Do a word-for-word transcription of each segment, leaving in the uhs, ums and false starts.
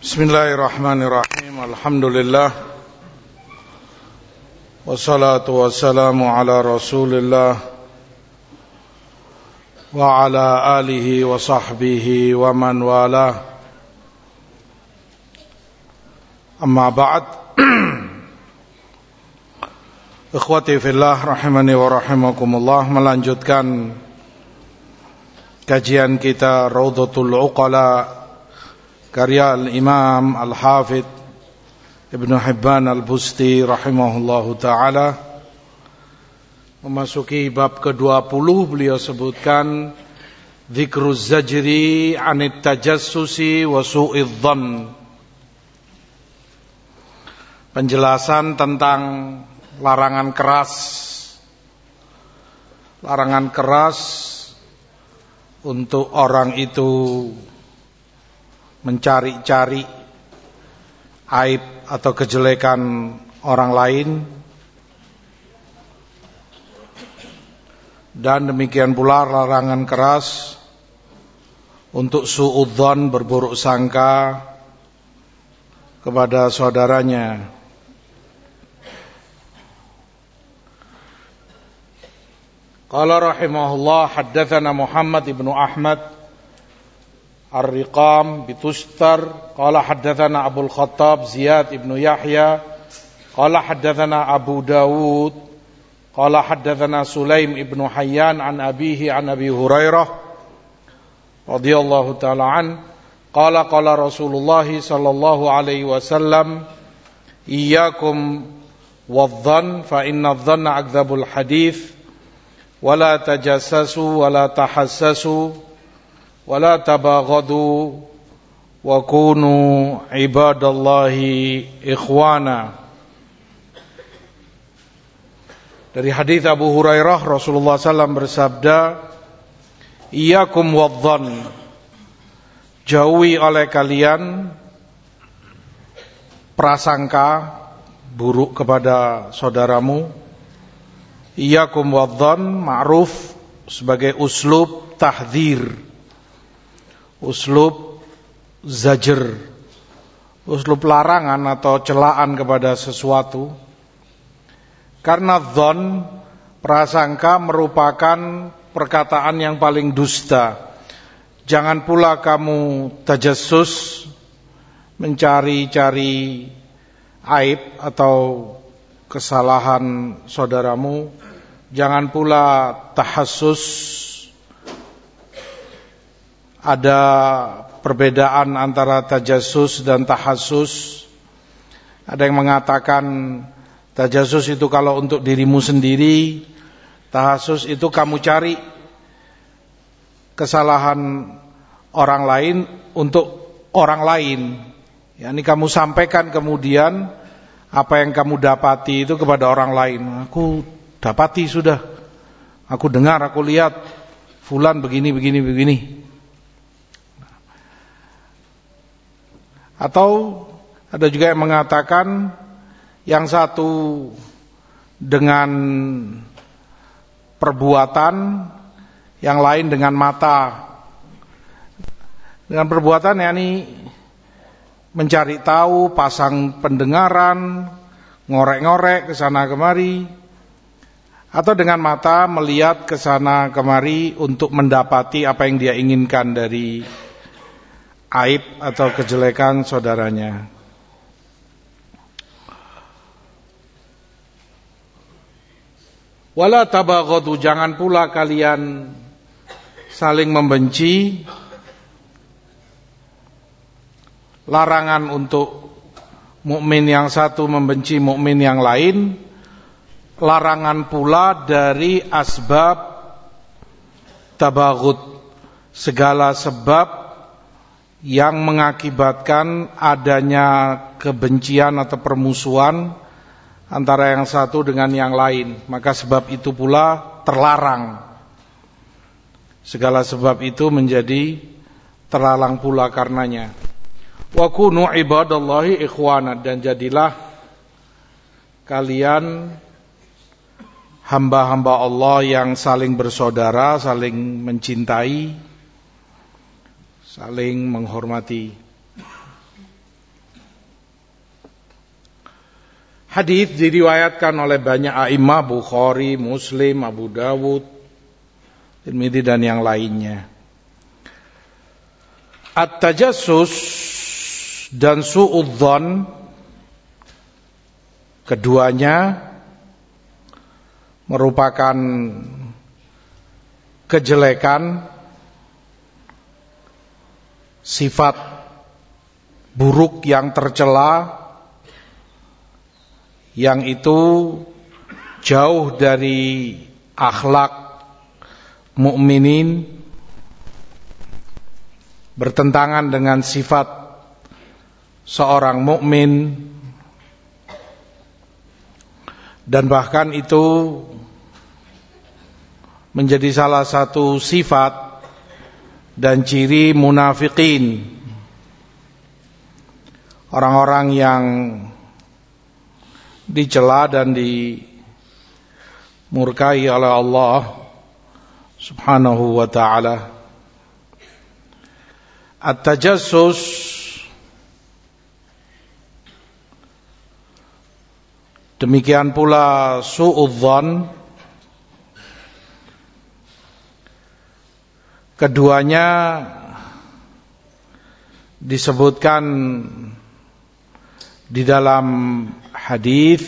Bismillahirrahmanirrahim. Alhamdulillah. Wassalatu wassalamu ala Rasulillah wa ala alihi wa sahbihi wa man wala. Amma ba'd. Ikhwati fillah rahimani wa rahimakumullah, melanjutkan kajian kita Raudhatul Uqala karya Al-Imam Al-Hafidh Ibnu Hibban Al-Busti rahimahullahu ta'ala. Memasuki bab kedua puluh, beliau sebutkan Dzikruz zajri anit tajassusi wa su'idh dhann. Penjelasan tentang larangan keras Larangan keras untuk orang itu mencari-cari aib atau kejelekan orang lain, dan demikian pula larangan keras untuk su'udzon, berburuk sangka kepada saudaranya. Qala rahimahullah, haddatsana Muhammad ibnu Ahmad Ar-Riqam bitustar qala haddatsana Abul Khattab Ziyad ibnu Yahya qala haddatsana Abu Dawud qala haddatsana Sulaim ibnu Hayyan an abihi an Abi Hurairah radhiyallahu ta'ala an qala qala Rasulullah sallallahu alaihi wasallam iyyakum wadh-dhann fa inna adh-dhanna akdzabul hadits wala tajassasu wala tahassasu wala tabaghadu wa kunu ibadallahi ikhwana. Dari hadis Abu Hurairah, Rasulullah sallallahu alaihi wasallam bersabda, iyyakum wadh-dhann, jauhi oleh kalian prasangka buruk kepada saudaramu. Iyyakum wadh-dhann ma'ruf sebagai uslub tahdzir, uslub zajr, uslub larangan atau celaan kepada sesuatu. Karena dzon, prasangka, merupakan perkataan yang paling dusta. Jangan pula kamu tajassus, mencari-cari aib atau kesalahan saudaramu. Jangan pula tahassus. Ada perbedaan antara tajassus dan tahassus. Ada yang mengatakan tajassus itu kalau untuk dirimu sendiri, tahassus itu kamu cari kesalahan orang lain untuk orang lain. Ya, ini kamu sampaikan kemudian apa yang kamu dapati itu kepada orang lain. Aku dapati sudah, aku dengar, aku lihat fulan begini begini begini. Atau ada juga yang mengatakan yang satu dengan perbuatan, yang lain dengan mata. Dengan perbuatan yakni mencari tahu, pasang pendengaran, ngorek-ngorek ke sana kemari. Atau dengan mata melihat ke sana kemari untuk mendapati apa yang dia inginkan dari aib atau kejelekan saudaranya. Wala tabaghadu, jangan pula kalian saling membenci. Larangan untuk mukmin yang satu membenci mukmin yang lain. Larangan pula dari asbab tabaghud, segala sebab yang mengakibatkan adanya kebencian atau permusuhan antara yang satu dengan yang lain. Maka sebab itu pula terlarang. Segala sebab itu menjadi terlarang pula karenanya. Wa kunu ibadallahi ikhwana, dan jadilah kalian hamba-hamba Allah yang saling bersaudara, saling mencintai, saling menghormati. Hadis diriwayatkan oleh banyak a'imah, Bukhari, Muslim, Abu Dawud, Tirmidzi dan yang lainnya. At-tajassus dan su'udzon, keduanya merupakan kejelekan, sifat buruk yang tercela, yang itu jauh dari akhlak mukminin, bertentangan dengan sifat seorang mukmin, dan bahkan itu menjadi salah satu sifat dan ciri munafikin, orang-orang yang dicela dan dimurkai oleh Allah Subhanahu wa ta'ala. At-tajassus demikian pula su'udzon, keduanya disebutkan di dalam hadis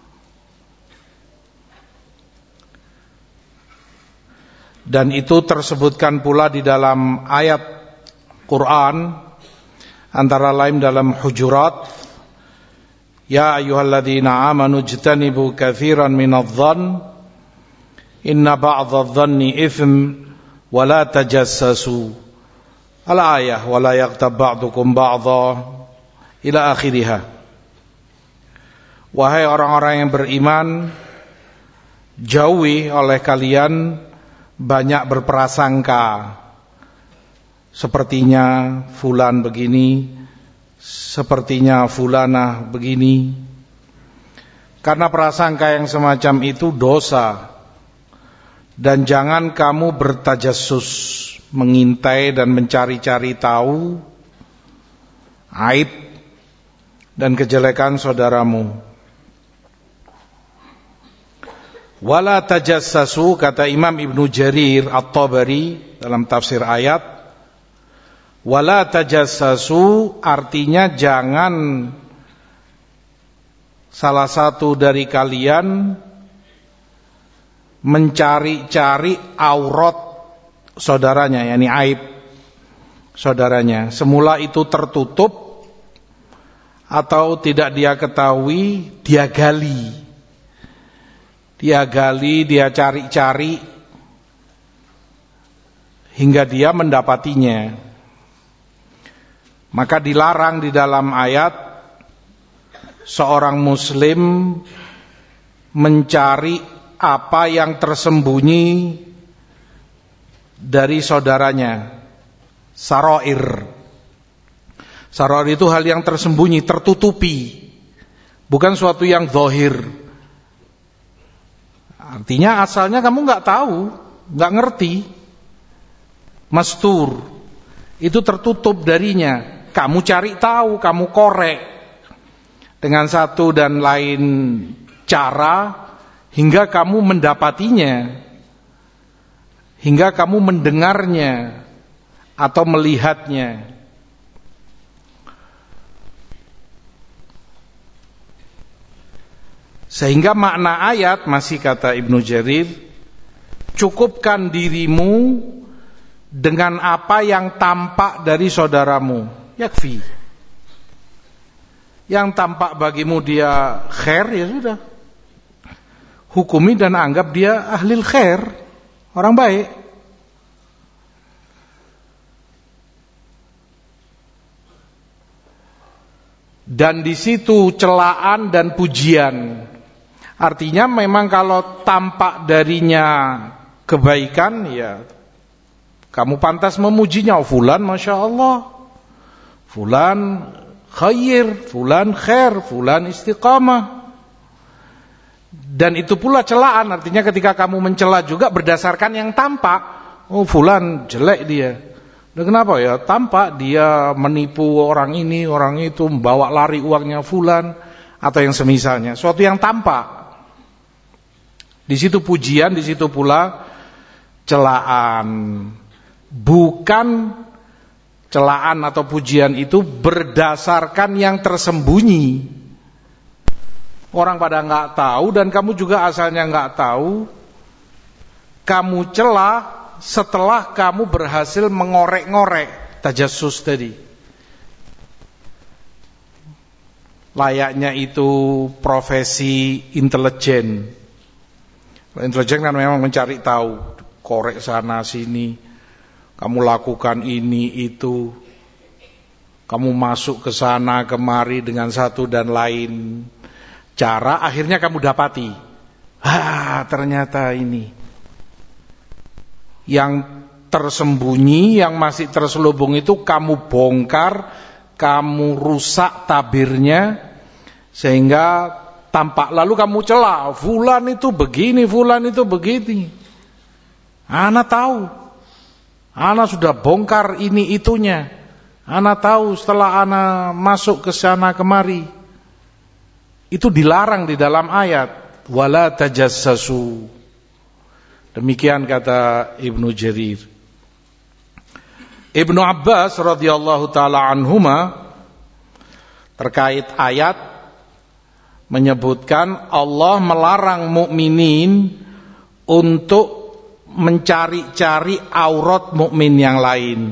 dan itu tersebutkan pula di dalam ayat Quran, antara lain dalam Hujurat, ya ayyuhalladzina amanu ijtanibu katsiran minadh-dhann inna ba'dadh-dhanni itsm wa la tajassasu, al-ayah wa la yaghtab ba'dukum ba'dha ila akhirihah. Wahai orang-orang yang beriman, jauhi oleh kalian banyak berprasangka, sepertinya fulan begini, sepertinya fulanah begini. Karena prasangka yang semacam itu dosa. Dan jangan kamu bertajassus, mengintai dan mencari-cari tahu aib dan kejelekan saudaramu. Wala tajassasu, kata Imam Ibnu Jarir At-Tabari dalam tafsir ayat, wala tajassasu artinya jangan salah satu dari kalian mencari-cari aurat saudaranya, yakni aib saudaranya. Semula itu tertutup atau tidak dia ketahui, dia gali. Dia gali, dia cari-cari hingga dia mendapatinya. Maka dilarang di dalam ayat seorang muslim mencari apa yang tersembunyi dari saudaranya. Sarair. Sarair itu hal yang tersembunyi, tertutupi, bukan suatu yang zahir. Artinya asalnya kamu nggak tahu, nggak ngerti. Mastur itu tertutup darinya. Kamu cari tahu, kamu korek dengan satu dan lain cara hingga kamu mendapatinya, hingga kamu mendengarnya atau melihatnya. Sehingga makna ayat, masih kata Ibnu Jarir, cukupkan dirimu dengan apa yang tampak dari saudaramu, yakfi. Yang tampak bagimu dia khair, ya sudah, hukumi dan anggap dia ahlil khair, orang baik. Dan di situ celaan dan pujian. Artinya memang kalau tampak darinya kebaikan, ya kamu pantas memujinya. Oh, fulan Masya Allah, fulan khair, fulan khair, fulan istiqamah. Dan itu pula celaan, artinya ketika kamu mencela juga berdasarkan yang tampak. Oh, fulan jelek dia. Dan kenapa ya? Tampak dia menipu orang ini, orang itu, membawa lari uangnya fulan, atau yang semisalnya, suatu yang tampak. Di situ pujian, di situ pula celaan. Bukan celaan atau pujian itu berdasarkan yang tersembunyi. Orang pada nggak tahu dan kamu juga asalnya nggak tahu. Kamu celah setelah kamu berhasil mengorek-ngorek tajassus tadi. Layaknya itu profesi intelijen. Intelijen kan memang mencari tahu, korek sana sini, kamu lakukan ini itu, kamu masuk ke sana kemari dengan satu dan lain cara, akhirnya kamu dapati, ah ternyata ini yang tersembunyi, yang masih terselubung itu kamu bongkar, kamu rusak tabirnya sehingga tampak, lalu kamu celah, fulan itu begini, fulan itu begini. Ana tahu, ana sudah bongkar ini itunya. Ana tahu setelah ana masuk ke sana kemari. Itu dilarang di dalam ayat, wala tajassasu. Demikian kata Ibnu Jarir. Ibnu Abbas radhiyallahu taala anhuma terkait ayat menyebutkan Allah melarang mukminin untuk mencari-cari aurat mukmin yang lain.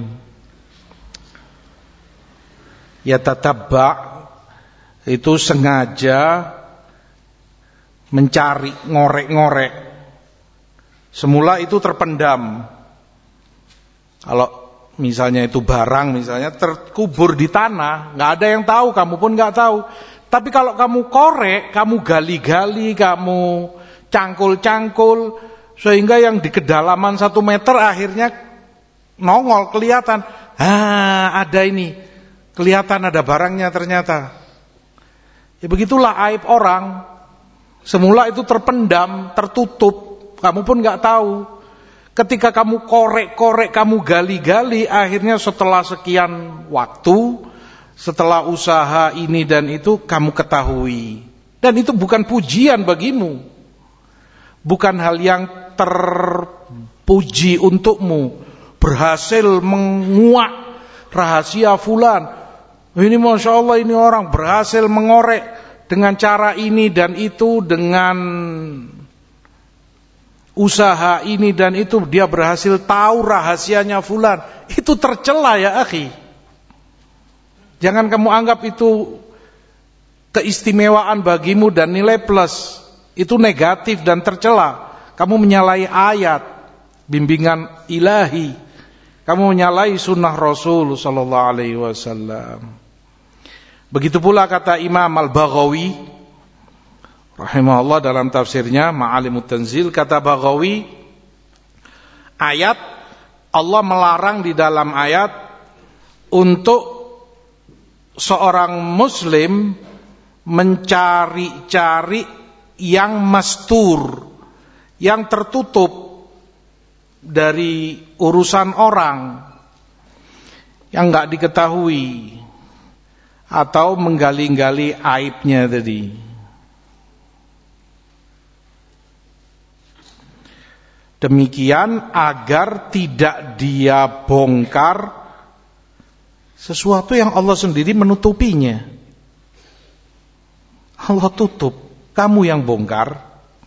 Ya tatabba itu sengaja mencari, ngorek-ngorek. Semula itu terpendam. Kalau misalnya itu barang, misalnya terkubur di tanah, nggak ada yang tahu, kamu pun nggak tahu. Tapi kalau kamu korek, kamu gali-gali, kamu cangkul-cangkul, sehingga yang di kedalaman satu meter akhirnya nongol, kelihatan. Ah, ada ini, kelihatan ada barangnya ternyata. Ya begitulah aib orang. Semula itu terpendam, tertutup, kamu pun nggak tahu. Ketika kamu korek-korek, kamu gali-gali, akhirnya setelah sekian waktu, setelah usaha ini dan itu, kamu ketahui. Dan itu bukan pujian bagimu, bukan hal yang terpuji untukmu. Berhasil menguak rahasia fulan. Ini Masya Allah, ini orang berhasil mengorek dengan cara ini dan itu, dengan usaha ini dan itu, dia berhasil tahu rahasianya fulan. Itu tercela ya akhi. Jangan kamu anggap itu keistimewaan bagimu dan nilai plus. Itu negatif dan tercela. Kamu menyalahi ayat bimbingan ilahi. Kamu menyalahi sunnah Rasul sallallahu alaihi wasallam. Begitu pula kata Imam Al-Baghawi rahimahullah dalam tafsirnya Ma'alimut Tanzil, kata Baghawi, ayat Allah melarang di dalam ayat untuk seorang muslim mencari-cari yang mastur, yang tertutup dari urusan orang, yang enggak diketahui, atau menggali-gali aibnya tadi. Demikian agar tidak dia bongkar sesuatu yang Allah sendiri menutupinya. Allah tutup, kamu yang bongkar.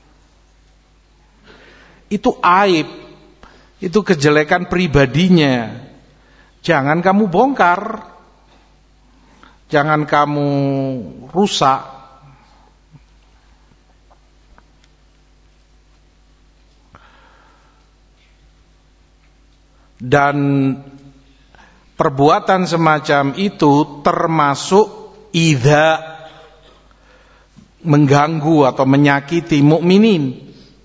Itu aib, itu kejelekan pribadinya. Jangan kamu bongkar, jangan kamu rusak. Dan perbuatan semacam itu termasuk idza, mengganggu atau menyakiti mukminin.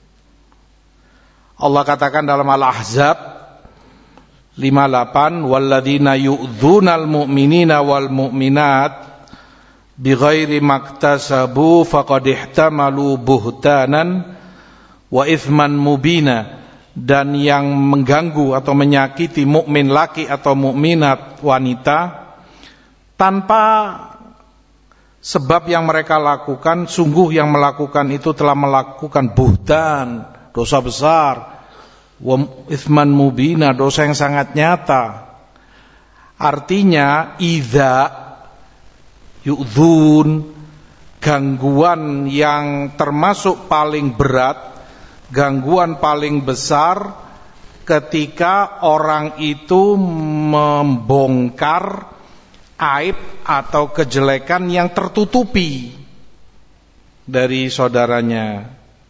Allah katakan dalam Al-Ahzab lima puluh delapan, walladzina yu'dzunal mu'minina wal mu'minat bighairi maktasabu faqad ihtamalu buhtanan wa itsman mubina. Dan yang mengganggu atau menyakiti mukmin laki atau mukminat wanita tanpa Sebab yang mereka lakukan, sungguh yang melakukan itu telah melakukan buhtan, dosa besar, wa itsman mubina, dosa yang sangat nyata. Artinya idza yu'dzun, gangguan yang termasuk paling berat, gangguan paling besar ketika orang itu membongkar aib atau kejelekan yang tertutupi dari saudaranya,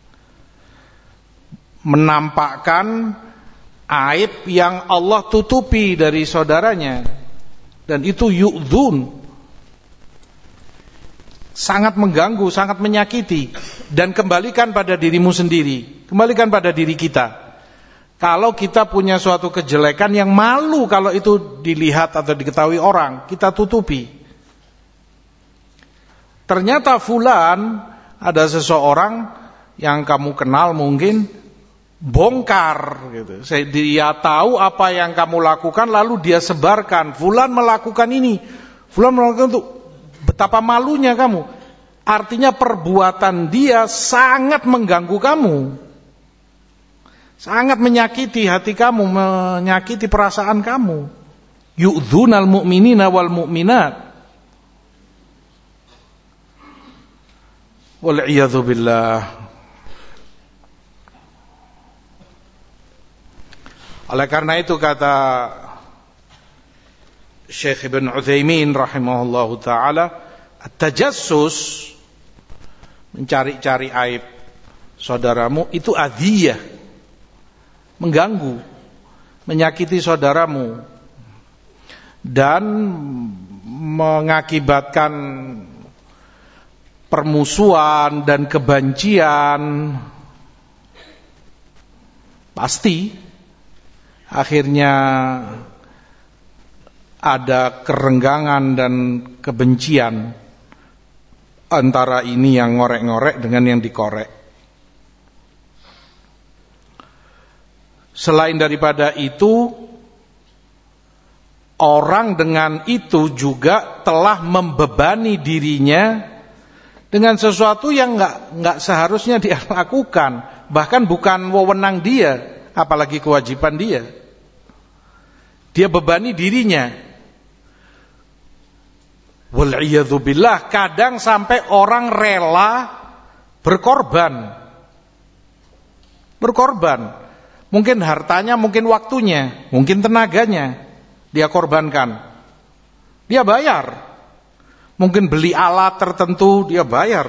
menampakkan aib yang Allah tutupi dari saudaranya, dan itu yu'dzun, sangat mengganggu, sangat menyakiti. Dan kembalikan pada dirimu sendiri, kembalikan pada diri kita. Kalau kita punya suatu kejelekan yang malu kalau itu dilihat atau diketahui orang, kita tutupi. Ternyata fulan, ada seseorang yang kamu kenal mungkin, bongkar gitu. Dia tahu apa yang kamu lakukan, lalu dia sebarkan. Fulan melakukan ini, fulan melakukan itu. Betapa malunya kamu. Artinya perbuatan dia sangat mengganggu kamu, sangat menyakiti hati kamu, menyakiti perasaan kamu. Yu'dzunal mu'minina wal mu'minat. Wal iyadzu billah. Oleh karena itu kata Syekh Ibn Utsaimin rahimahullahu ta'ala, at-tajassus, mencari-cari aib saudaramu, itu adhiyah, mengganggu, menyakiti saudaramu, dan mengakibatkan permusuhan dan kebencian. Pasti akhirnya ada kerenggangan dan kebencian antara ini yang ngorek-ngorek dengan yang dikorek. Selain daripada itu, orang dengan itu juga telah membebani dirinya dengan sesuatu yang nggak nggak seharusnya dia lakukan, bahkan bukan wewenang dia, apalagi kewajiban dia. Dia bebani dirinya. Wal'iyadzu billah, kadang sampai orang rela berkorban. Berkorban. Mungkin hartanya, mungkin waktunya, mungkin tenaganya dia korbankan. Dia bayar. Mungkin beli alat tertentu dia bayar.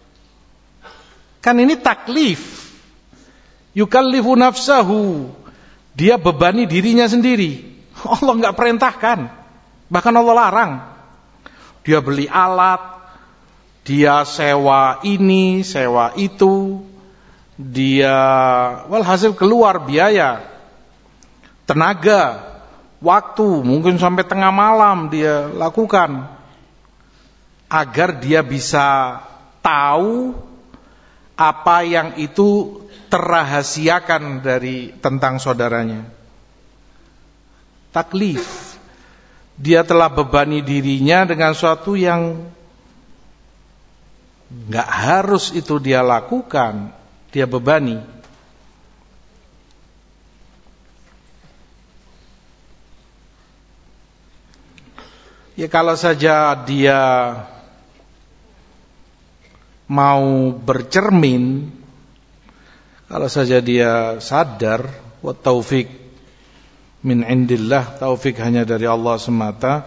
Kan ini taklif. Yukallifu nafsahu. Dia bebani dirinya sendiri. Allah enggak perintahkan. Bahkan Allah larang. Dia beli alat, dia sewa ini, sewa itu, dia walhasil keluar biaya, tenaga, waktu, mungkin sampai tengah malam dia lakukan, agar dia bisa tahu apa yang itu terrahasiakan dari tentang saudaranya. Taklif. Dia telah bebani dirinya dengan suatu yang gak harus itu dia lakukan, dia bebani. Ya kalau saja dia mau bercermin, kalau saja dia sadar, wa taufik min indillah, taufik hanya dari Allah semata,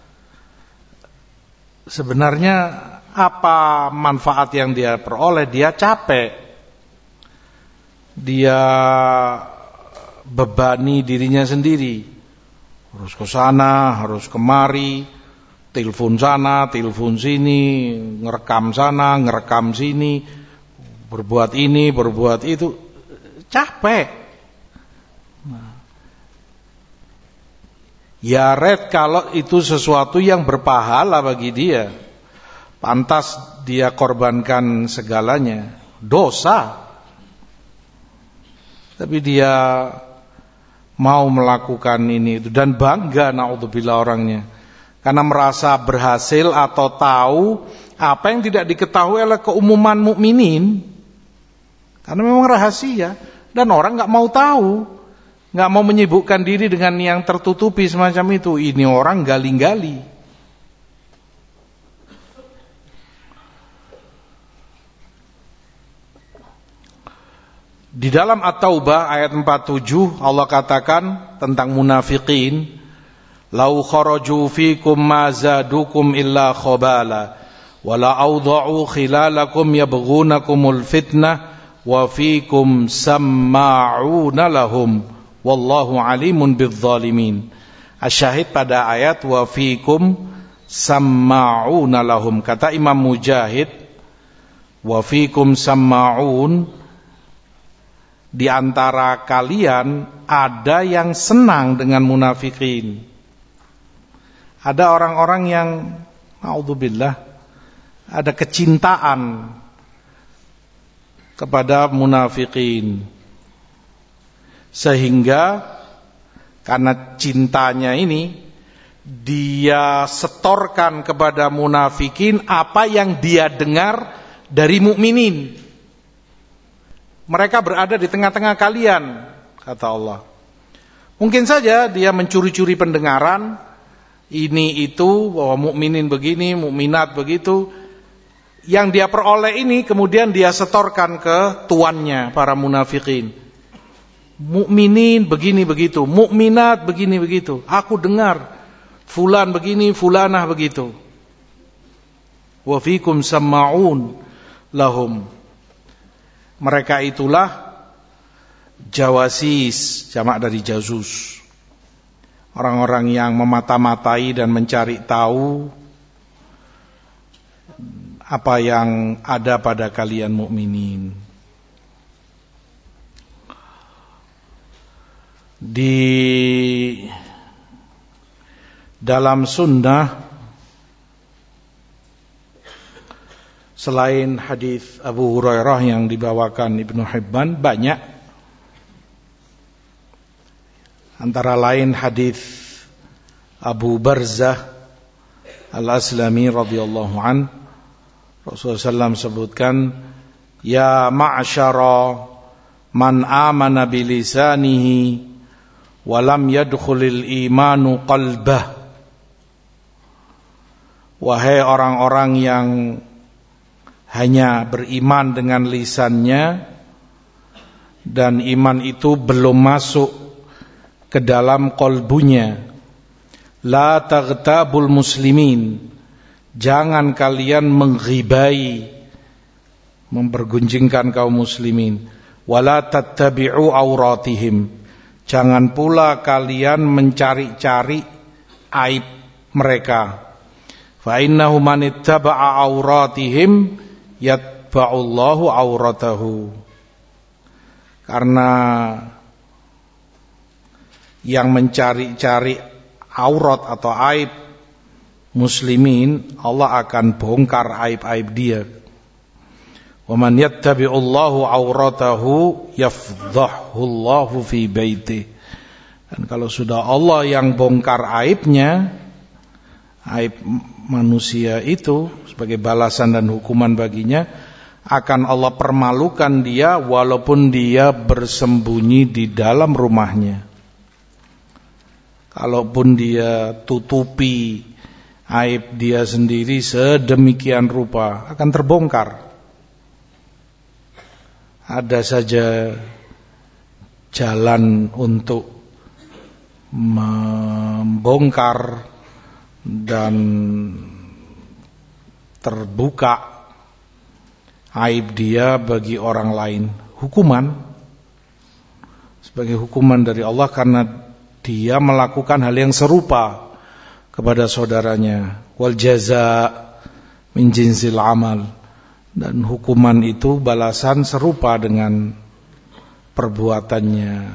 sebenarnya apa manfaat yang dia peroleh? Dia capek, dia bebani dirinya sendiri, harus ke sana, harus kemari, telepon sana, telepon sini, ngerekam sana, ngerekam sini, berbuat ini, berbuat itu, capek. Ya red kalau itu sesuatu yang berpahala bagi dia, pantas dia korbankan segalanya, dosa. Tapi dia mau melakukan ini itu dan bangga, naudzubillah orangnya, karena merasa berhasil atau tahu apa yang tidak diketahui oleh keumuman mukminin. Karena memang rahasia dan orang nggak mau tahu, nggak mau menyibukkan diri dengan yang tertutupi semacam itu. Ini orang gali-gali. Di dalam At-Taubah ayat empat puluh tujuh Allah katakan tentang munafikin, "Lau kharaju fikum ma zadukum illa khabala, wa la awda'u khilalakum yabghunakumul fitnah, wa fikum samma'una lahum, wallahu alimun bizzalimin." Asyahid pada ayat wa fikum samma'una lahum. Kata Imam Mujahid, wa fikum samma'un, di antara kalian ada yang senang dengan munafikin. Ada orang-orang yang naudzubillah ada kecintaan kepada munafikin. Sehingga karena cintanya ini dia setorkan kepada munafikin apa yang dia dengar dari mukminin. Mereka berada di tengah-tengah kalian, kata Allah. Mungkin saja dia mencuri-curi pendengaran, ini itu, bahwa mukminin begini, mukminat begitu. Yang dia peroleh ini kemudian dia setorkan ke tuannya, para munafikin. Mukminin begini begitu, mukminat begini begitu. Aku dengar fulan begini, fulanah begitu. Wa fikum samma'un lahum. Mereka itulah jawasis, jamak dari jazus. Orang-orang yang memata-matai dan mencari tahu apa yang ada pada kalian mukminin. Di dalam sunnah, selain hadis Abu Hurairah yang dibawakan Ibnu Hibban, banyak. Antara lain hadis Abu Barzah Al-Aslami radhiyallahu an, Rasulullah sallallahu alaihi wasallam sebutkan, ya ma'syara man amana bilisanihi wa lam yadkhulil imanu qalbah. Wahai orang-orang yang hanya beriman dengan lisannya dan iman itu belum masuk ke dalam kolbunya. La taghtabul muslimin, jangan kalian menghibai, mempergunjingkan kaum muslimin. Wala tattabi'u auratihim, jangan pula kalian mencari-cari aib mereka. Fa innahu man ittaba'a auratihim yatba'ullahu auratahu. Karena yang mencari-cari aurat atau aib muslimin, Allah akan bongkar aib-aib dia. Wa man yattabi'ullahu auratahu yafdhahullahu fi baitih. Dan kalau sudah Allah yang bongkar aibnya, aib manusia itu sebagai balasan dan hukuman baginya, akan Allah permalukan dia walaupun dia bersembunyi di dalam rumahnya. Kalaupun dia tutupi aib dia sendiri sedemikian rupa, akan terbongkar. Ada saja jalan untuk membongkar dan terbuka aib dia bagi orang lain. Hukuman, sebagai hukuman dari Allah karena dia melakukan hal yang serupa kepada saudaranya. Wal jaza min jinsil amal, dan hukuman itu balasan serupa dengan perbuatannya.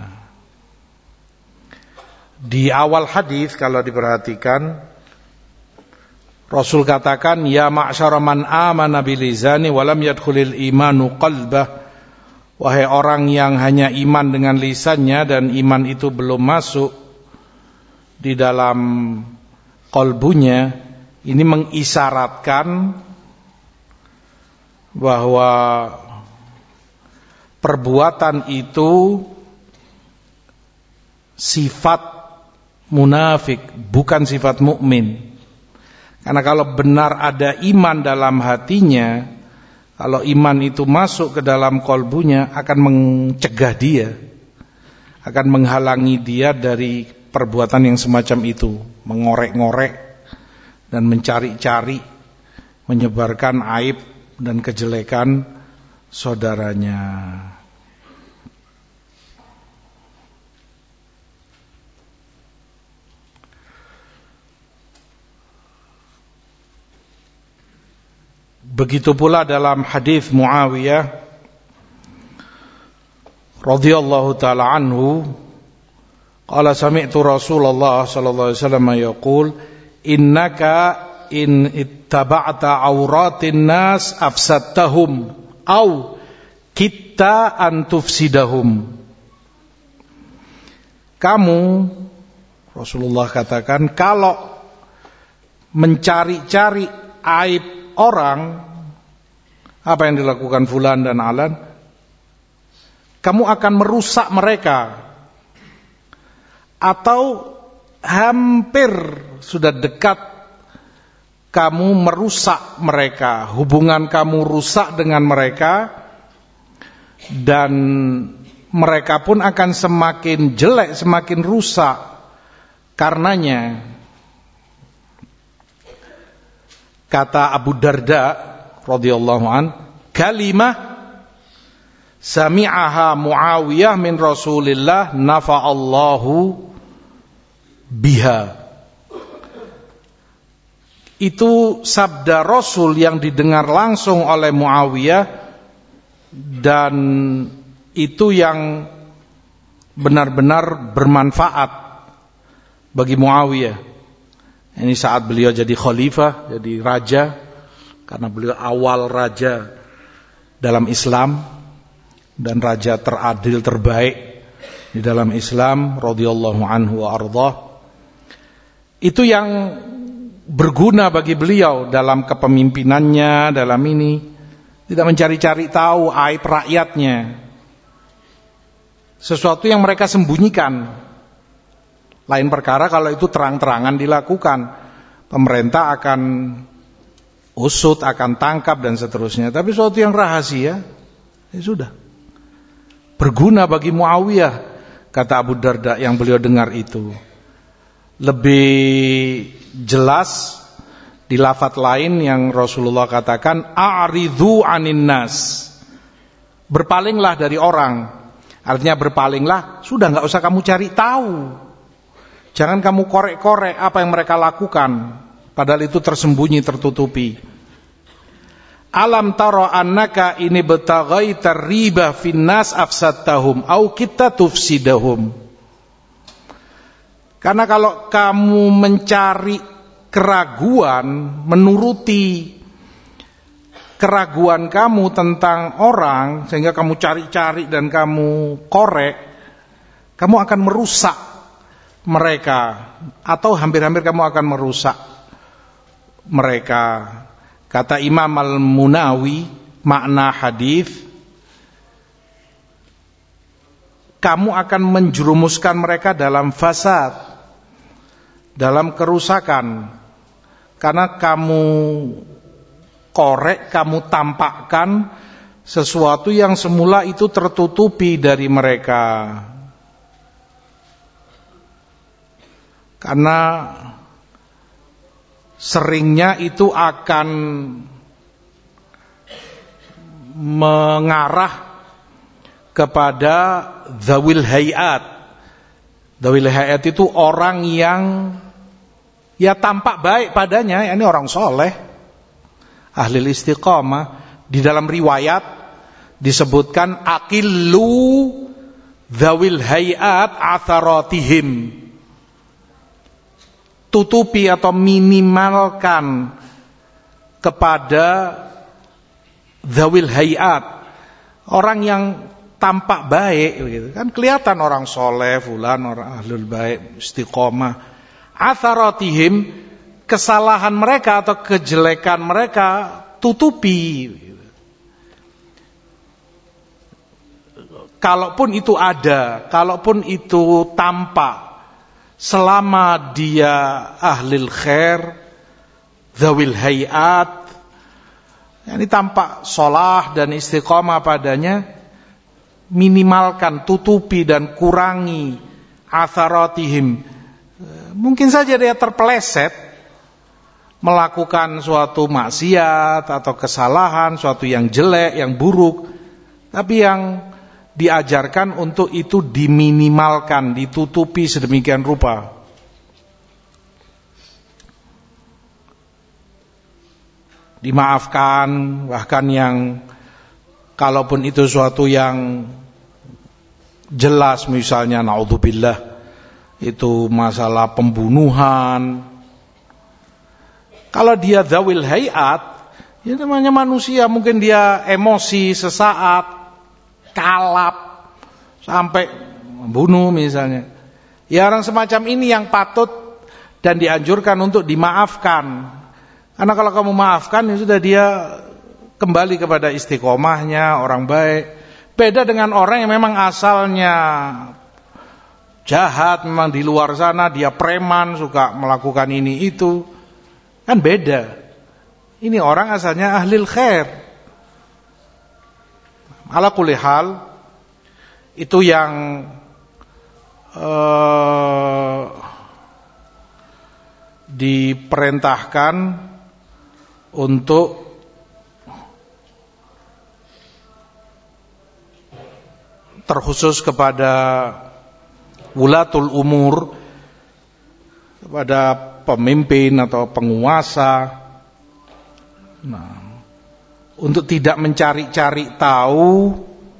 Di awal hadis kalau diperhatikan, Rasul katakan, ya ma'syara man amana bilizani walam yadkhulil imanu qalbah. Wahai orang yang hanya iman dengan lisannya dan iman itu belum masuk di dalam kolbunya, ini mengisyaratkan bahwa perbuatan itu sifat munafik, bukan sifat mukmin. Karena kalau benar ada iman dalam hatinya, kalau iman itu masuk ke dalam kolbunya, akan mencegah dia, akan menghalangi dia dari perbuatan yang semacam itu, mengorek-ngorek dan mencari-cari, menyebarkan aib dan kejelekan saudaranya. Begitu pula dalam hadis Muawiyah radhiyallahu taala anhu, qala sami'tu Rasulullah sallallahu alaihi wasallam yaqul, innaka in ittaba'ta auratin nas afsadtahum au kitta an tufsidahum. Kamu, Rasulullah katakan, kalau mencari-cari aib orang, apa yang dilakukan fulan dan alan, kamu akan merusak mereka, atau hampir sudah dekat kamu merusak mereka, hubungan kamu rusak dengan mereka, dan mereka pun akan semakin jelek, semakin rusak karenanya. Kata Abu Darda radhiyallahu an, kalimah sami'aha Muawiyah min Rasulillah nafa'allahu biha. Itu sabda Rasul yang didengar langsung oleh Muawiyah, dan itu yang benar-benar bermanfaat bagi Muawiyah. Ini saat beliau jadi khalifah, jadi raja, karena beliau awal raja dalam Islam dan raja teradil terbaik di dalam Islam radhiyallahu anhu wa ardhah. Itu yang berguna bagi beliau dalam kepemimpinannya, dalam ini tidak mencari-cari tahu aib rakyatnya, sesuatu yang mereka sembunyikan. Lain perkara kalau itu terang-terangan dilakukan, pemerintah akan usut, akan tangkap dan seterusnya. Tapi sesuatu yang rahasia, ya sudah. Berguna bagi Muawiyah, kata Abu Darda yang beliau dengar itu. Lebih jelas di lafaz lain yang Rasulullah katakan, a'ridhu anin nas, berpalinglah dari orang. Artinya berpalinglah, sudah nggak usah kamu cari tahu. Jangan kamu korek-korek apa yang mereka lakukan, padahal itu tersembunyi, tertutupi. Alam taro annaka ini betaghaita riba finnas afsadtahum au kita tufsidahum. Karena kalau kamu mencari keraguan, menuruti keraguan kamu tentang orang, sehingga kamu cari-cari dan kamu korek, kamu akan merusak mereka, atau hampir-hampir kamu akan merusak mereka. Kata Imam Al-Munawi, makna hadis, kamu akan menjerumuskan mereka dalam fasad, dalam kerusakan, karena kamu korek, kamu tampakkan sesuatu yang semula itu tertutupi dari mereka. Karena seringnya itu akan mengarah kepada dzawil hayat. Dzawil hayat itu orang yang ya tampak baik padanya, ini orang soleh, ahli istiqamah. Di dalam riwayat disebutkan aqillu dzawil hayat atharatihim, tutupi atau minimalkan kepada dzawil hayat, orang yang tampak baik gitu. Kan kelihatan orang soleh, fulan orang ahlul baik, istiqomah. Atharatihim, kesalahan mereka atau kejelekan mereka tutupi. Kalaupun itu ada, kalaupun itu tampak, selama dia ahlil khair, dzawil hayat, ini tampak sholah dan istiqomah padanya, minimalkan, tutupi dan kurangi atharatihim. Mungkin saja dia terpeleset melakukan suatu maksiat atau kesalahan, suatu yang jelek, yang buruk, tapi yang diajarkan untuk itu diminimalkan, ditutupi sedemikian rupa. Dimaafkan, bahkan yang kalaupun itu suatu yang jelas, misalnya naudzubillah, itu masalah pembunuhan. Kalau dia dzawil hayat, ya namanya manusia, mungkin dia emosi sesaat, kalap sampai membunuh misalnya. Ya orang semacam ini yang patut dan dianjurkan untuk dimaafkan. Karena kalau kamu maafkan, ya sudah, dia kembali kepada istiqomahnya, orang baik. Beda dengan orang yang memang asalnya jahat, memang di luar sana dia preman, suka melakukan ini itu. Kan beda. Ini orang asalnya ahlil khair. Ala kulli hal, itu yang uh, diperintahkan untuk terkhusus kepada wulatul umur, kepada pemimpin atau penguasa. Nah, untuk tidak mencari-cari tahu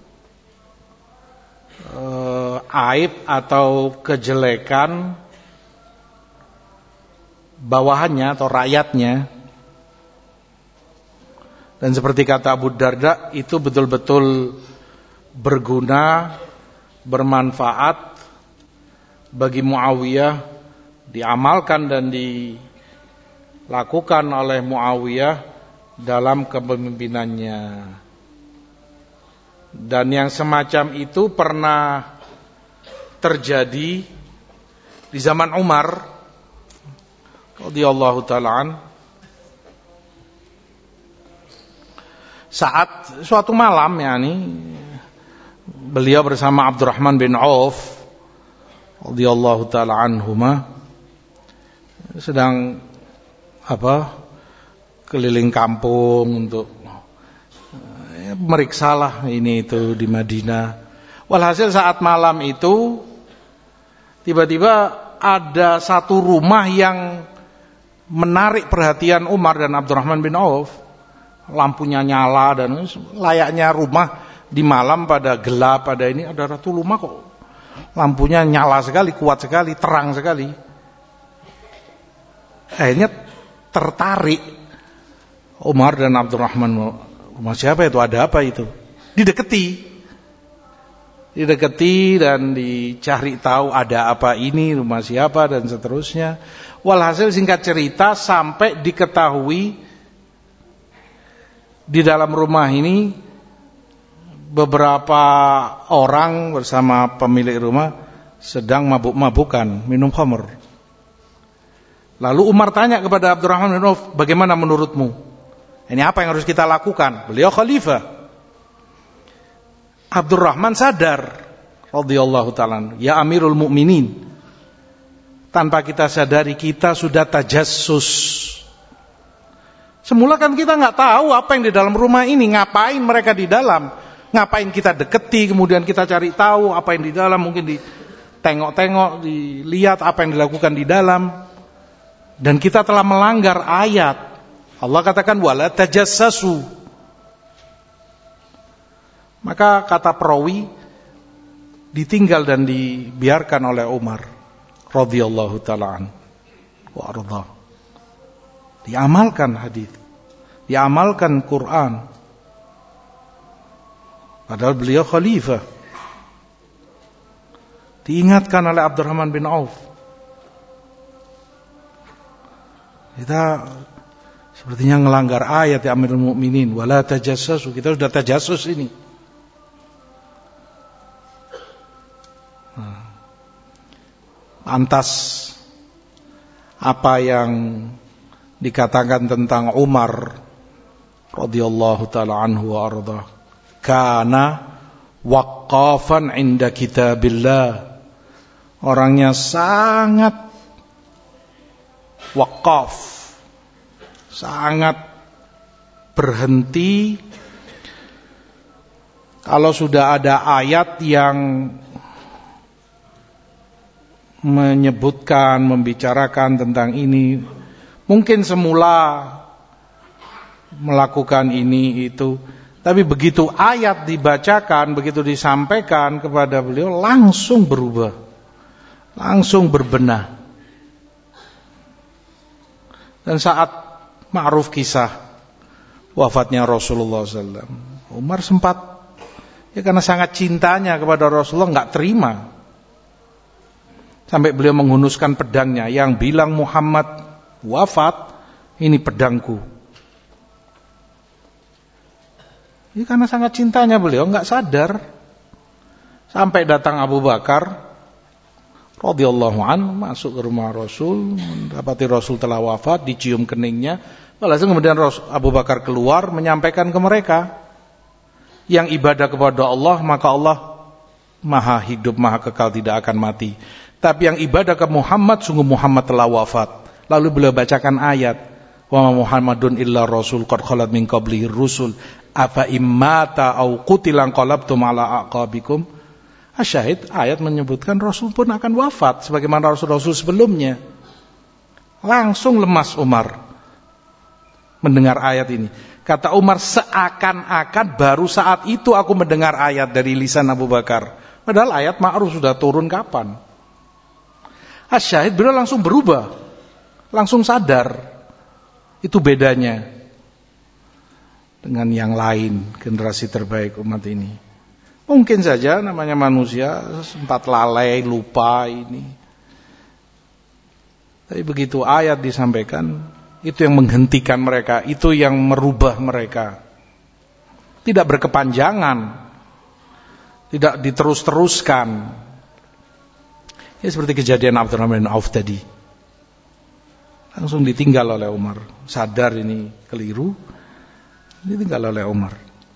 eh, aib atau kejelekan bawahannya atau rakyatnya. Dan seperti kata Abu Darda, itu betul-betul berguna, bermanfaat bagi Muawiyah, diamalkan dan dilakukan oleh Muawiyah dalam kepemimpinannya. Dan yang semacam itu pernah terjadi di zaman Umar radhiyallahu ta'ala an. Saat suatu malam, yakni beliau bersama Abdurrahman bin Auf radhiyallahu ta'ala anhuma sedang apa keliling kampung untuk ya, meriksalah ini itu di Madinah. Walhasil saat malam itu tiba-tiba ada satu rumah yang menarik perhatian Umar dan Abdurrahman bin Auf. Lampunya nyala dan layaknya rumah di malam pada gelap, pada ini ada satu rumah kok lampunya nyala sekali, kuat sekali, terang sekali. Akhirnya tertarik Umar dan Abdurrahman, rumah siapa itu, ada apa itu? Dideketi. Dideketi dan dicari tahu ada apa ini, rumah siapa dan seterusnya. Walhasil singkat cerita sampai diketahui di dalam rumah ini beberapa orang bersama pemilik rumah sedang mabuk-mabukan, minum khamr. Lalu Umar tanya kepada Abdurrahman bin Auf, bagaimana menurutmu? Ini apa yang harus kita lakukan? Beliau khalifah. Abdurrahman sadar radhiyallahu ta'ala, ya Amirul Mukminin, tanpa kita sadari kita sudah tajassus. Semula kan kita nggak tahu apa yang di dalam rumah ini, ngapain mereka di dalam, ngapain kita deketi, kemudian kita cari tahu apa yang di dalam, mungkin ditengok-tengok, dilihat apa yang dilakukan di dalam, dan kita telah melanggar ayat. Allah katakan wala tajassasu. Maka kata perawi ditinggal dan dibiarkan oleh Umar radhiyallahu ta'ala anhu wa arda. Diamalkan hadis, diamalkan Quran. Padahal beliau khalifah. Diingatkan oleh Abdurrahman bin Auf. Kita sepertinya ngelanggar ayat ya Amirul Mukminin, wala tajassasu. Kita sudah tajassus ini. Nah, pantas apa yang dikatakan tentang Umar radhiyallahu taala anhu wa arda, kana waqafan inda kitabillah, orangnya sangat waqaf, sangat berhenti kalau sudah ada ayat yang menyebutkan, membicarakan tentang ini. Mungkin semula melakukan ini itu, tapi begitu ayat dibacakan, begitu disampaikan kepada beliau, langsung berubah, langsung berbenah. Dan saat ma'ruf kisah wafatnya Rasulullah sallallahu alaihi wasallam, Umar sempat, ya karena sangat cintanya kepada Rasulullah, nggak terima. Sampai beliau menghunuskan pedangnya, yang bilang Muhammad wafat, ini pedangku. Ini karena sangat cintanya beliau, nggak sadar. Sampai datang Abu Bakar radhiyallahu an, masuk ke rumah Rasul, mendapati Rasul telah wafat, dicium keningnya. Lalu kemudian Abu Bakar keluar menyampaikan ke mereka, yang ibadah kepada Allah, maka Allah maha hidup, maha kekal, tidak akan mati. Tapi yang ibadah ke Muhammad, sungguh Muhammad telah wafat. Lalu beliau bacakan ayat, wa Muhammadun illa rasul qad khalat min qablihi rusul afa immata au qutilan qalabtum ala aqabikum. Asyahid, ayat menyebutkan Rasul pun akan wafat sebagaimana Rasul-Rasul sebelumnya. Langsung lemas Umar mendengar ayat ini. Kata Umar, seakan-akan baru saat itu aku mendengar ayat dari lisan Abu Bakar. Padahal ayat ma'ruf sudah turun kapan? Asyahid, beliau langsung berubah, langsung sadar. Itu bedanya dengan yang lain, generasi terbaik umat ini. Mungkin saja namanya manusia sempat lalai, lupa ini. Tapi begitu ayat disampaikan, itu yang menghentikan mereka, itu yang merubah mereka. Tidak berkepanjangan, tidak diterus-teruskan. Ya seperti kejadian Abdurrahman bin Auf tadi. Langsung ditinggal oleh Umar. Sadar ini keliru, ditinggal oleh Umar.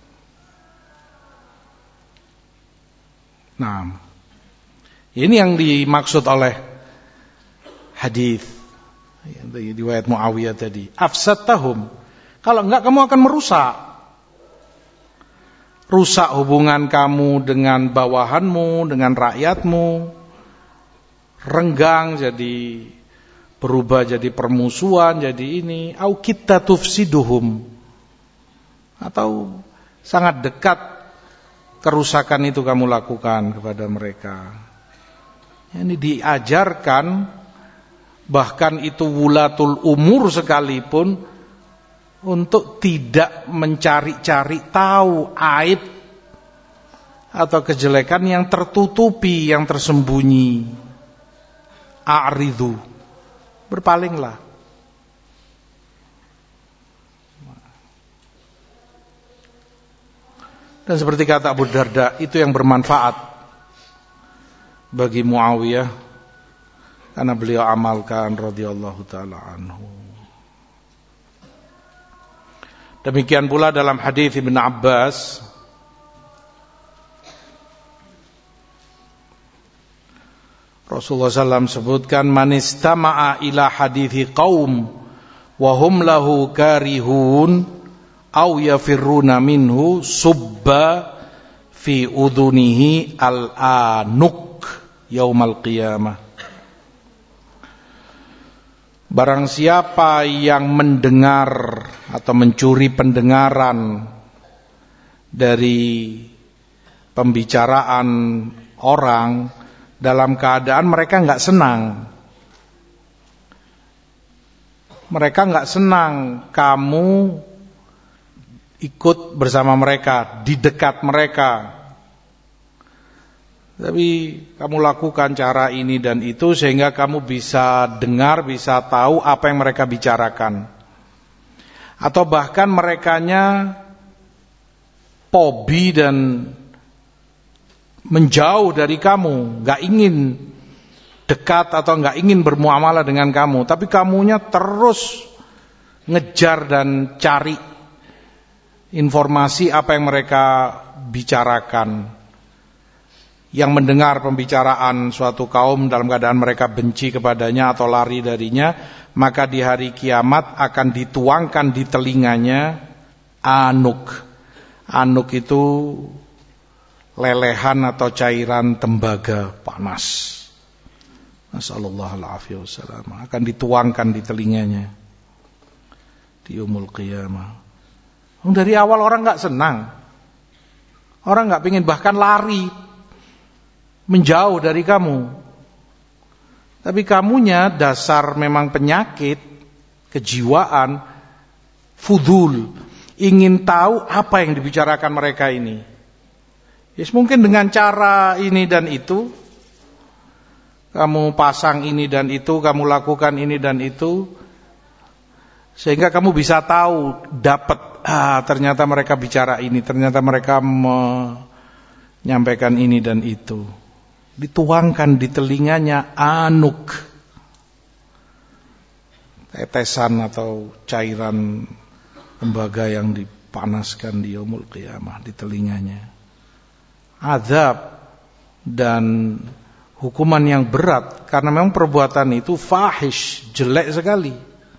Nah, ini yang dimaksud oleh hadis di riwayat Muawiyah tadi. Afsatahum. Kalau enggak kamu akan merusak. Rusak hubungan kamu dengan bawahanmu, dengan rakyatmu. Renggang jadi berubah jadi permusuhan, jadi ini. Au kita tufsiduhum. Atau sangat dekat kerusakan itu kamu lakukan kepada mereka. Ini diajarkan, bahkan itu wulatul umur sekalipun, untuk tidak mencari-cari tahu aib atau kejelekan yang tertutupi, yang tersembunyi. A'ridhu, berpalinglah. Dan seperti kata Abu Darda, itu yang bermanfaat bagi Muawiyah, karena beliau amalkan radhiyallahu taala anhu. Demikian pula dalam hadis Ibn Abbas, Rasulullah sallallahu alaihi wasallam sebutkan, man istama'a ila hadithi qaum wa hum lahu karihun aw yafirruna minhu subba fi udhunihi al-anuk yaumal qiyamah. Barang siapa yang mendengar atau mencuri pendengaran dari pembicaraan orang dalam keadaan mereka enggak senang, mereka enggak senang kamu ikut bersama mereka, di dekat mereka, Tapi kamu lakukan cara ini dan itu sehingga kamu bisa dengar, bisa tahu apa yang mereka bicarakan. Atau bahkan merekanya pobi dan menjauh dari kamu, gak ingin dekat atau gak ingin bermuamalah dengan kamu, tapi kamunya terus ngejar dan cari informasi apa yang mereka bicarakan. Yang mendengar pembicaraan suatu kaum dalam keadaan mereka benci kepadanya atau lari darinya, maka di hari kiamat akan dituangkan di telinganya anuk. Anuk itu lelehan atau cairan tembaga panas. Nasallallahu alaihi wasallam. Akan dituangkan di telinganya di yaumul qiyamah. Dari awal orang enggak senang. Orang enggak pengen, bahkan lari menjauh dari kamu. Tapi kamunya dasar memang penyakit kejiwaan, fudul, ingin tahu apa yang dibicarakan mereka ini. Yes, mungkin dengan cara ini dan itu, kamu pasang ini dan itu, kamu lakukan ini dan itu, sehingga kamu bisa tahu, dapat, ah ternyata mereka bicara ini, ternyata mereka menyampaikan ini dan itu. Dituangkan di telinganya anuk, tetesan atau cairan tembaga yang dipanaskan di yaumul qiyamah di telinganya. Azab dan hukuman yang berat, karena memang perbuatan itu fahish, jelek sekali.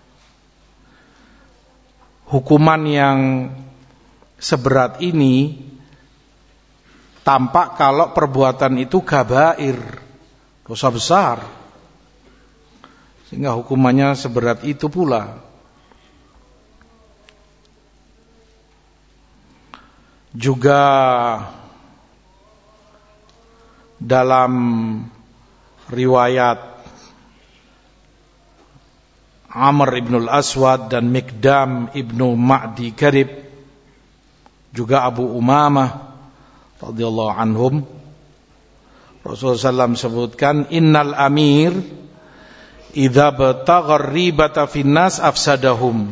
Hukuman yang seberat ini tampak kalau perbuatan itu kabair, dosa besar, sehingga hukumannya seberat itu pula. Juga dalam riwayat Amr ibn al-Aswad dan Mikdam ibn Ma'di Karib, juga Abu Umamah radhiyallahu anhum, Rasulullah sallallahu alaihi wasallam sebutkan, innal amir idza bataghar ribata finnas afsadahum.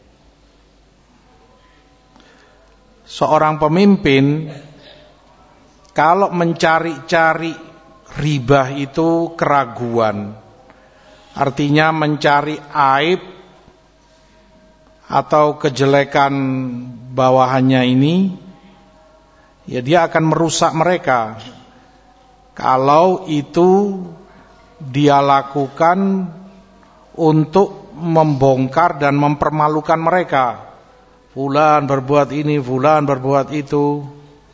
Seorang pemimpin kalau mencari-cari ribah itu keraguan, artinya mencari aib atau kejelekan bawahannya ini, ya dia akan merusak mereka. Kalau itu dia lakukan untuk membongkar dan mempermalukan mereka. Fulan berbuat ini, fulan berbuat itu.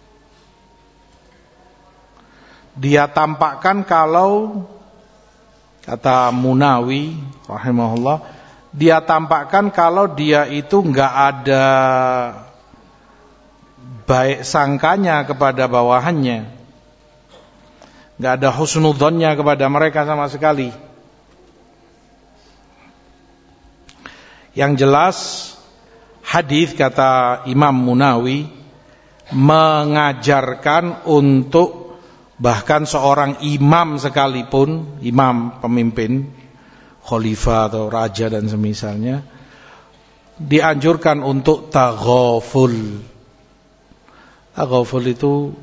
Dia tampakkan kalau, kata Munawi rahimahullah, dia tampakkan kalau dia itu enggak ada baik sangkanya kepada bawahannya, enggak ada husnudzonnya kepada mereka sama sekali. Yang jelas hadis, kata Imam Munawi, mengajarkan untuk bahkan seorang imam sekalipun, imam pemimpin, khalifah atau raja dan semisalnya, dianjurkan untuk taghaful. Taghaful itu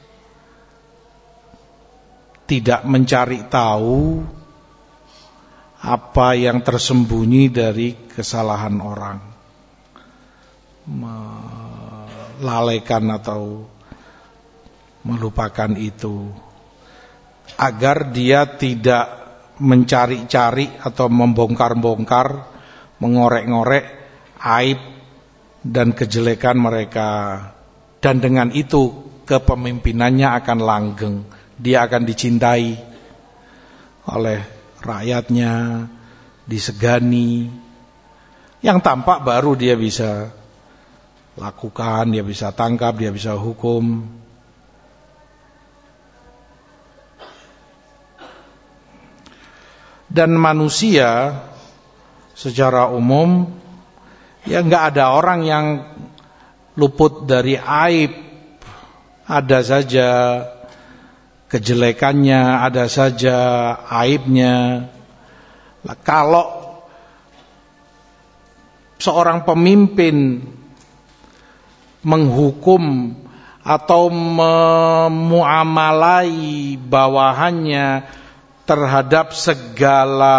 tidak mencari tahu apa yang tersembunyi dari kesalahan orang, melalaikan atau melupakan itu, agar dia tidak mencari-cari atau membongkar-bongkar, mengorek-ngorek aib dan kejelekan mereka. Dan dengan itu kepemimpinannya akan langgeng, dia akan dicintai oleh rakyatnya, disegani. Yang tampak baru dia bisa lakukan, dia bisa tangkap, dia bisa hukum. Dan manusia secara umum, ya enggak ada orang yang luput dari aib. Ada saja kejelekannya, ada saja aibnya. Nah, kalau seorang pemimpin menghukum atau memuamalai bawahannya terhadap segala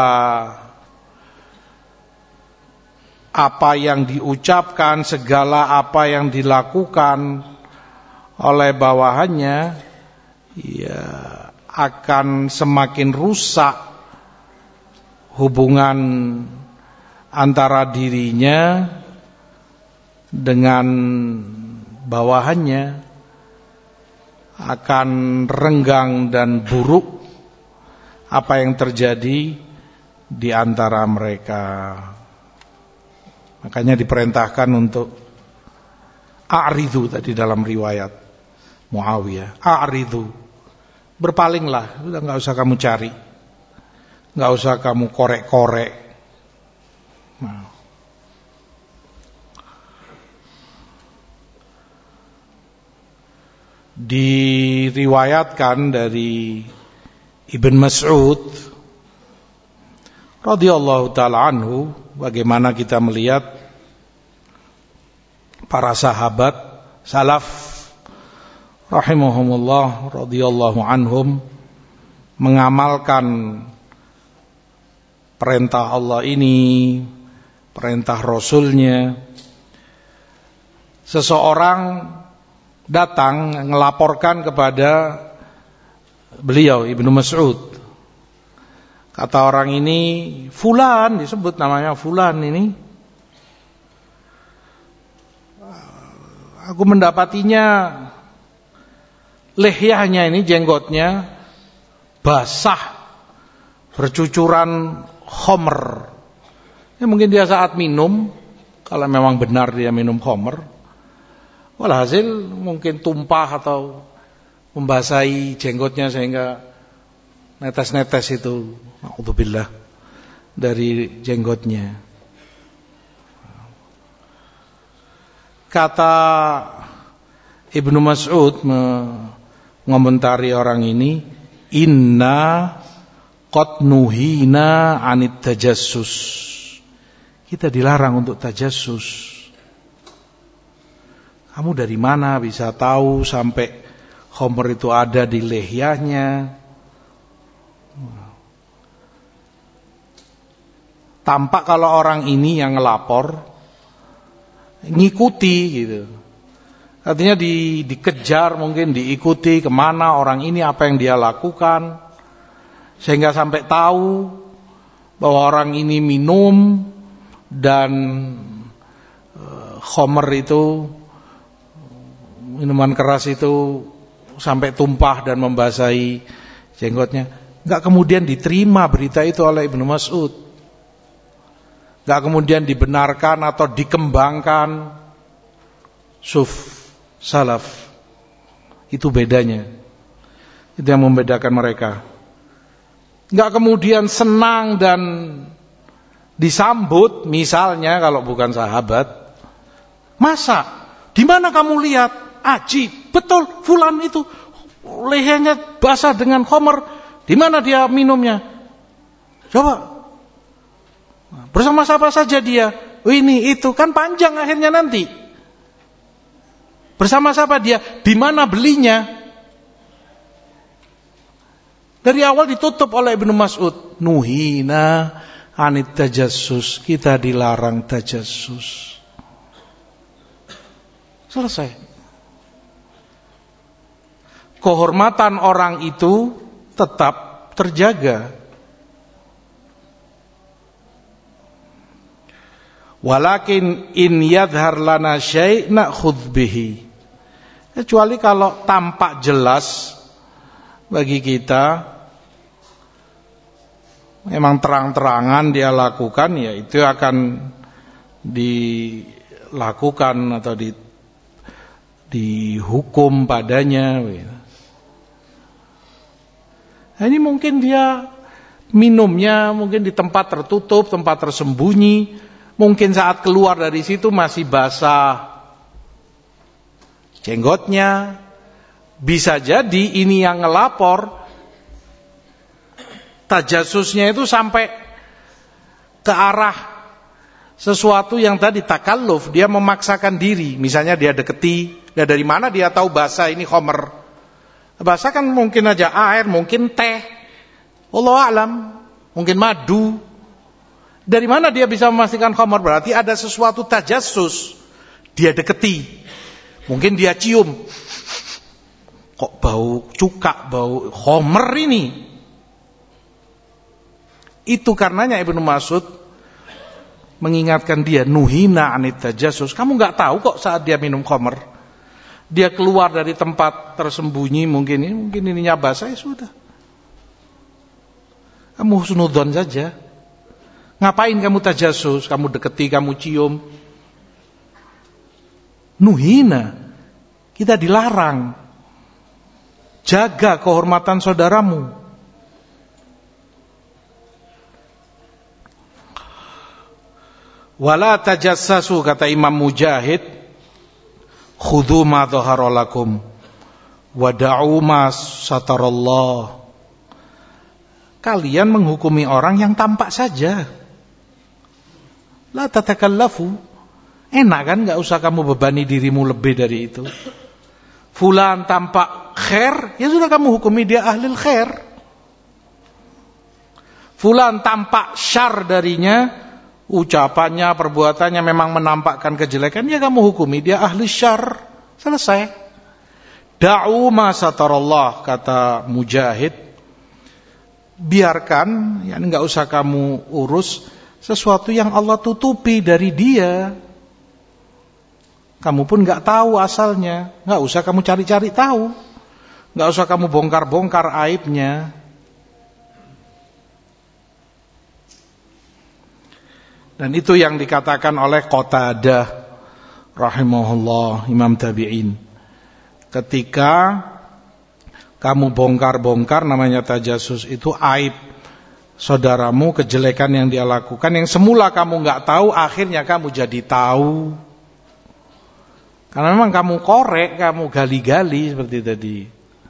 apa yang diucapkan, segala apa yang dilakukan oleh bawahannya, ya akan semakin rusak hubungan antara dirinya dengan bawahannya, akan renggang dan buruk apa yang terjadi di antara mereka. Makanya diperintahkan untuk a'ridhu tadi dalam riwayat Muawiyah, a'ridhu, berpalinglah, udah nggak usah kamu cari, nggak usah kamu korek-korek. Nah. Diriwayatkan dari Ibn Mas'ud radhiyallahu taala anhu, bagaimana kita melihat para sahabat salaf rahimahumullah radhiyallahu anhum mengamalkan perintah Allah ini, perintah Rasulnya. Seseorang datang melaporkan kepada beliau Ibnu Mas'ud. Kata orang ini, fulan, disebut namanya fulan ini, aku mendapatinya lehyahnya ini, jenggotnya basah, bercucuran khamr. Ya, mungkin dia saat minum, kalau memang benar dia minum khamr, walhasil mungkin tumpah atau membasahi jenggotnya sehingga netes-netes itu, na'udzubillah, dari jenggotnya. Kata Ibnu Mas'ud mengomentari orang ini, inna qad nuhina 'anit tajassus. Kita dilarang untuk tajassus. Kamu dari mana bisa tahu sampai khamr itu ada di lehyahnya? Tampak kalau orang ini yang ngelapor ngikuti gitu. Artinya di, dikejar, mungkin diikuti kemana orang ini, apa yang dia lakukan, sehingga sampai tahu bahwa orang ini minum dan uh, khamr itu, minuman keras itu sampai tumpah dan membasahi jenggotnya. Enggak kemudian diterima berita itu oleh Ibnu Mas'ud, enggak kemudian dibenarkan atau dikembangkan. Suf, salaf, itu bedanya. Itu yang membedakan mereka. Enggak kemudian senang dan disambut, misalnya kalau bukan sahabat, masa, di mana kamu lihat? Ajib, betul, fulan itu lehernya basah dengan khamr. Di mana dia minumnya? Coba. Bersama siapa saja dia? Oh, ini itu kan panjang akhirnya nanti. Bersama siapa dia? Di mana belinya? Dari awal ditutup oleh Ibnu Mas'ud. Nuhina 'anit tajassus. Kita dilarang tajassus. Selesai. Kehormatan orang itu tetap terjaga. Walakin in yadhar lana syai' na'khudh bihi. Kecuali kalau tampak jelas bagi kita, memang terang-terangan dia lakukan, ya itu akan dilakukan atau di, dihukum padanya. Nah, ini mungkin dia minumnya mungkin di tempat tertutup, tempat tersembunyi. Mungkin saat keluar dari situ masih basah jenggotnya, Bisa jadi ini yang ngelapor tajasusnya itu sampai ke arah sesuatu yang tadi takalluf, dia memaksakan diri. Misalnya dia deketi, nah dari mana dia tahu bahasa ini khomer? Bahasa kan mungkin aja air, mungkin teh, wallahu a'lam, mungkin madu. Dari mana dia bisa memastikan khomer? Berarti ada sesuatu tajassus. Dia deketi, mungkin dia cium, kok bau cuka, bau khomer ini. Itu karenanya Ibnu Mas'ud mengingatkan dia, nuhina anit tajassus. Kamu nggak tahu kok saat dia minum khomer, dia keluar dari tempat tersembunyi, mungkin ini mungkin ininya basah, ya sudah, kamu husnudzon saja. Ngapain kamu tajassus? Kamu deketi, kamu cium. Nuhina, kita dilarang. Jaga kehormatan saudaramu. Wala tajassasu, kata Imam Mujahid, khudhu ma dhahara lakum wa da'u ma satarallah. Kalian menghukumi orang yang tampak saja. La tatakallafu. Enak kan, enggak usah kamu bebani dirimu lebih dari itu. Fulan tampak khair, ya sudah kamu hukumi dia ahli khair. Fulan tampak syar darinya, ucapannya, perbuatannya memang menampakkan kejelekan, ya kamu hukumi dia ahli syar. Selesai. Da'u ma satarallah, kata Mujahid. Biarkan, ya enggak usah kamu urus sesuatu yang Allah tutupi dari dia. Kamu pun enggak tahu asalnya, enggak usah kamu cari-cari tahu. Enggak usah kamu bongkar-bongkar aibnya. Dan itu yang dikatakan oleh Qatadah rahimahullah, Imam Tabi'in. Ketika kamu bongkar-bongkar, namanya tajassus, itu aib saudaramu, kejelekan yang dia lakukan, yang semula kamu enggak tahu, akhirnya kamu jadi tahu. Karena memang kamu korek, kamu gali-gali seperti tadi.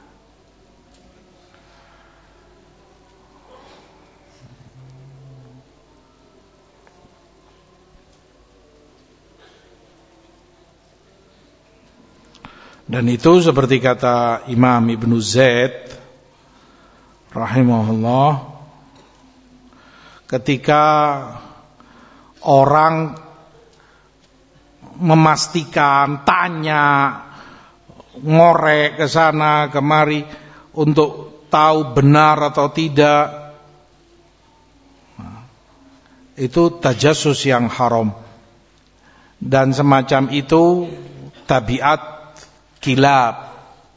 Dan itu seperti kata Imam Ibnu Zaid rahimahullah, ketika orang memastikan, tanya, ngorek ke sana kemari untuk tahu benar atau tidak, itu tajassus yang haram. Dan semacam itu tabiat kilab,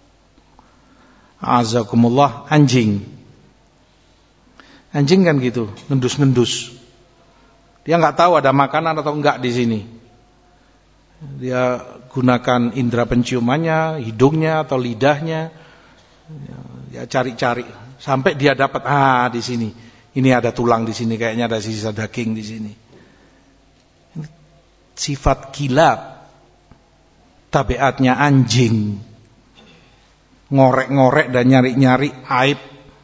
azakumullah, anjing. Anjing kan gitu, ngendus-ngendus. Dia nggak tahu ada makanan atau enggak di sini. Dia gunakan indera penciumannya, hidungnya atau lidahnya. Dia cari-cari sampai dia dapat, ah di sini. Ini ada tulang di sini, kayaknya ada sisa daging di sini. Sifat kilab, tabiatnya anjing, ngorek-ngorek dan nyari-nyari aib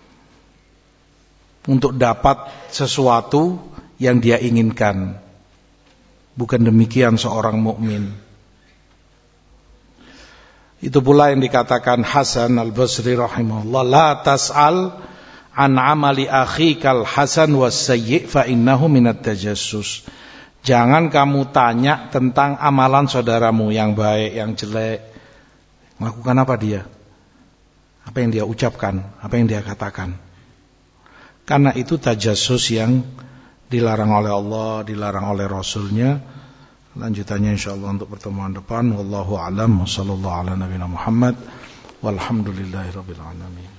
untuk dapat sesuatu yang dia inginkan. Bukan demikian seorang mukmin. Itu pula yang dikatakan Hasan Al-Basri rahimahullah, la tas'al an amali akhikal hasan was sayyi' fa innahu minat tajassus. Jangan kamu tanya tentang amalan saudaramu yang baik, yang jelek. Melakukan apa dia? Apa yang dia ucapkan? Apa yang dia katakan? Karena itu tajassus yang dilarang oleh Allah, dilarang oleh Rasulnya. Lanjutannya insyaallah untuk pertemuan depan. Wallahu a'lam. Wassallallahu ala nabiyina Muhammad. Walhamdulillahirabbil alamin.